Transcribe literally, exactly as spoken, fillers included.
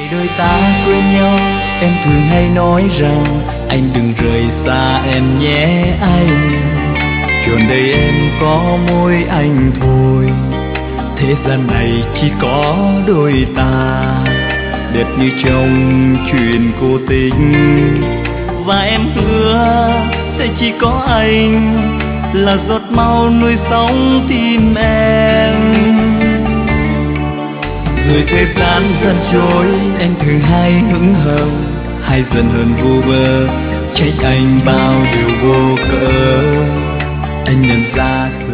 đôi ta quên nhau, em thường hay nói rằng anh đừng rời xa em nhé anh. Trọn đời em có mỗi anh thôi, thế gian này chỉ có đôi ta, đẹp như trong chuyện cô tình. Và em hứa sẽ chỉ có anh là giọt máu nuôi sống tim em. Rồi thời gian dần trôi, em thường hay hững hờ, hay dần hơn vô bờ, trách anh bao điều vô cớ. Anh nhận ra